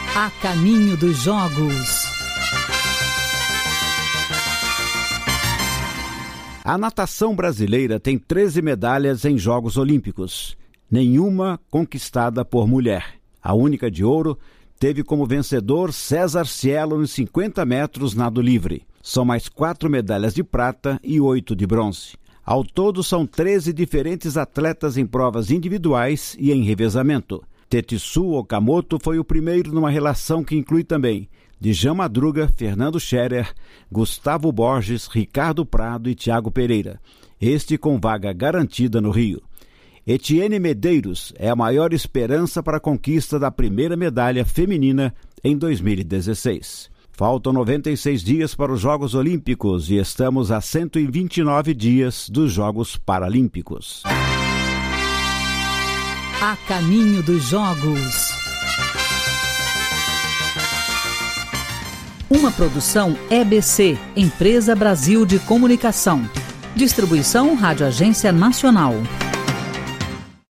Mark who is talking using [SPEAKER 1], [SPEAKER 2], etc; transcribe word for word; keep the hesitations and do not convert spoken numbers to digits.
[SPEAKER 1] A caminho dos Jogos.
[SPEAKER 2] A natação brasileira tem treze medalhas em Jogos Olímpicos, nenhuma conquistada por mulher. A única de ouro teve como vencedor César Cielo nos cinquenta metros nado livre. São mais quatro medalhas de prata e oito de bronze. Ao todo, são treze diferentes atletas em provas individuais e em revezamento. Tetsu Okamoto foi o primeiro numa relação que inclui também Djan Madruga, Fernando Scherer, Gustavo Borges, Ricardo Prado e Thiago Pereira, este com vaga garantida no Rio. Etienne Medeiros é a maior esperança para a conquista da primeira medalha feminina em dois mil e dezesseis. Faltam noventa e seis dias para os Jogos Olímpicos e estamos a cento e vinte e nove dias dos Jogos Paralímpicos.
[SPEAKER 1] A caminho dos Jogos. Uma produção E B C, Empresa Brasil de Comunicação. Distribuição Rádio Agência Nacional.